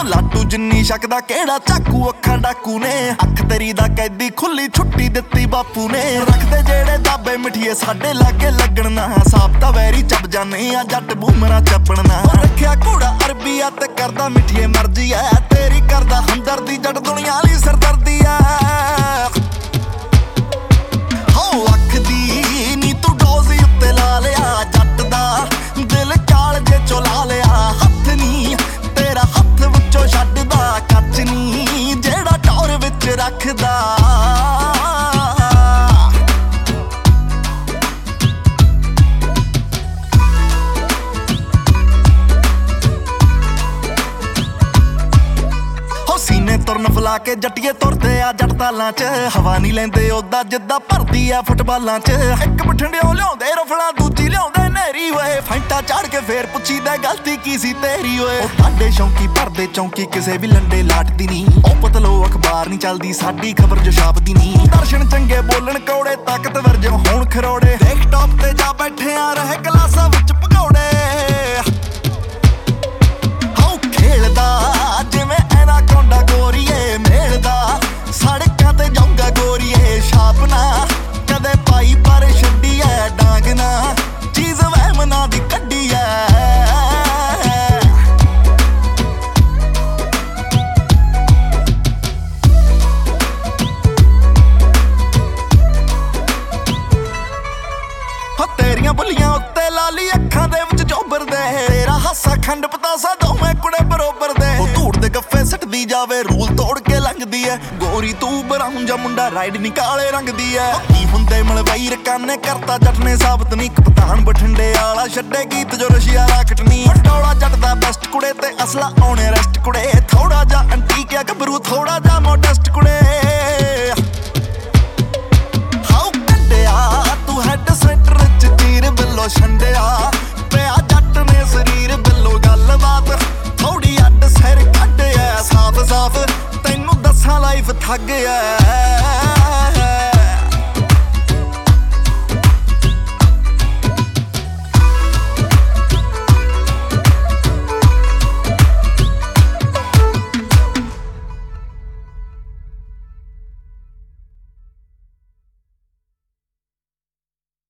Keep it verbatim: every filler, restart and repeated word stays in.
ਲਾਟੂ ਜਿੰਨੀ ਸ਼ੱਕਦਾ ਕਿਹੜਾ ਚਾਕੂ ਅੱਖਾਂ ਡਾਕੂ ਨੇ ਅੱਖ ਤੇਰੀ ਦਾ ਕੈਦੀ ਖੁੱਲੀ ਛੁੱਟੀ ਦਿੱਤੀ ਬਾਪੂ ਨੇ ਰੱਖਦੇ ਜਿਹੜੇ ਦਾਬੇ ਮਿੱਠੀਏ ਸਾਡੇ ਲਾਗੇ ਲੱਗਣ ਨਾ ਸਾਬਤਾ ਵੈਰੀ ਚੱਬ ਜਾਨੇ ਆ ਜੱਟ ਬੂਮਰਾ ਚੱਪਣਾ ਰੱਖਿਆ ਘੋੜਾ ਅਰਬੀ ਆ ਤੇ ਕਰਦਾ ਮਿੱਠੀਏ ਮਰਜ਼ੀ ਐ ਤੇਰੀ ਕਰਦਾ ਹਮਦਰਦੀ ਜੱਟ ਦੁਨੀਆ ਵਾਲੀ ਸਰਦਰਦੀ ਐ ਹੋ ਅੱਖ ਦੀ ਨੀ ਤੂੰ ਡੋਜ਼ ਉੱਤੇ ਲਾ ਲਿਆ ਜੱਟ ਦਾ ਦਿਲ ਕਾਲ ਜੇ ਚੁਲਾ ਲਿਆ ਹੱਥ ਨੀ ਤੇਰਾ ਹੱਥ ਵਿੱਚੋਂ ਛੱਡਦਾ ਕੱਚ ਨੀ ਜਿਹੜਾ ਟੌਰ ਵਿੱਚ ਰੱਖਦਾ ਸੀਨੇ ਤੁਰਨ ਫਲਾ ਕੇ ਜੱਟੀਏ ਤੁਰਦੇ ਆ ਜੱਟ ਤਾਲਾਂ ਚ ਹਵਾ ਨਹੀਂ ਲੈਂਦੇ ਉਦਾਂ ਜਿੱਦਾਂ ਭਰਦੀ ਆ ਫੁੱਟਬਾਲਾਂ ਚ ਇੱਕ ਬਠਿੰਡਿਓ ਲਿਆਉਂਦੇ ਰਫਲਾਂ ਦੂਜੀ ਲਿਆਉਂਦੇ ਨਹਿਰੀ ਓਏ ਫੈਂਟਾ ਚਾੜ ਕੇ ਫੇਰ ਪੁੱਛੀਦਾ ਗਲਤੀ ਕੀ ਸੀ ਤੇਰੀ ਓਏ ਉਹ ਸਾਡੇ ਸ਼ੌਂਕੀ ਭਰਦੇ ਚੌਂਕੀ ਕਿਸੇ ਵੀ ਲੰਡੇ ਲਾਟਦੀ ਨਹੀਂ ਉਹ ਪਤਲੋ ਅਖਬਾਰ ਨਹੀਂ ਚੱਲਦੀ ਸਾਡੀ ਖਬਰ ਜੋ ਛਾਪਦੀ ਨਹੀਂ ਦਰਸ਼ਨ ਚੰਗੇ ਬੋਲਣ ਕੌੜੇ ਤਾਕਤਵਰ ਜੋ ਹੋਣ ਖਰੋੜੇ ਦੇਖ ਟੌਪ ਤੇ ਜਾ ਬੈਠੇ ਆ ਰਹੇ ਗਲਾਸਾਂ ਵਿੱਚ ਭਗੌੜੇ ਹਾਉ ਖੇਲਦਾ ਜਿਵੇਂ ਕੋਂਡਾ ਗੋਰੀਏ ਮੇਲਦਾ ਸੜਕਾਂ ਤੇ ਜਾਊਂਗਾ ਗੋਰੀਏ ਛਾਪਣਾ ਕਦੇ ਪਾਈ ਪਰ ਛੱਡੀ ਐ ਡਾਂਗ ਨਾ ਚੀਜ਼ ਵਹਿਮਨਾ ਦੀ ਕੱਢੀ ਐ ਹੋ ਤੇਰੀਆਂ ਬੁੱਲੀਆਂ ਉੱਤੇ ਲਾਲੀ ਅੱਖਾਂ ਦੇ ਵਿੱਚ ਚੋਬਰਦੇ ਤੇਰਾ ਹਾਸਾ ਖੰਡ ਪਤਾਸਾ ਦੋਵੇਂ ਕੁੜੇ ਬਰੋਬਰ ਦੇ ਉਹ ਧੂੜ ਦੇ ਗੱਫੇ ਸੱਟਦੀ ਜਾਵੇ ਰੂਲ ਤੋੜ ਕੇ ਲੰਘਦੀ ਐ ਗੋਰੀ ਤੂੰ ਬਰਾਊਨ ਜਾਂ ਮੁੰਡਾ ਰਾਈਡ ਨੀ ਕਾਲੇ ਰੰਗ ਦੀ ਐ ਕੀ ਹੁੰਦੇ ਮਲਵਈ ਰਕਾਨੇ ਕਰਤਾ ਜੱਟ ਨੇ ਸਾਬਤ ਨੀ ਕਪਤਾਨ ਬਠਿੰਡੇ ਵਾਲਾ ਛੱਡੇ ਗੀਤ ਜੋ ਰਸ਼ੀਆ ਰਾਕਟ ਨੀ ਟੋਲਾ ਜੱਟ ਦਾ ਬੈਸਟ ਕੁੜੇ ਤੇ ਅਸਲਾ ਆਉਣੇ ਰੈਸਟ ਕੁੜੇ ਥੋੜਾ ਜਾ ਅੰਟੀਕ ਆ ਗੱਭਰੂ ਥੋੜਾ ਜਾ ਮੋਡੈਸਟ ਕੁੜੇ ਹਾਉ ਕੱਢਿਆ ਤੂੰ ਹੈਡ ਸੈਂਟਰ ਚ ਤੀਰ ਬਿੱਲੋ ਛੰਡਿਆ ਪਿਆ ਜੱਟ ਨੇ ਸਰੀਰ